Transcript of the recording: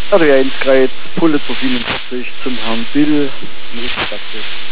Also ja, ins Kreuz, Pulitzer 47 zum Herrn Bill, Notpraxis.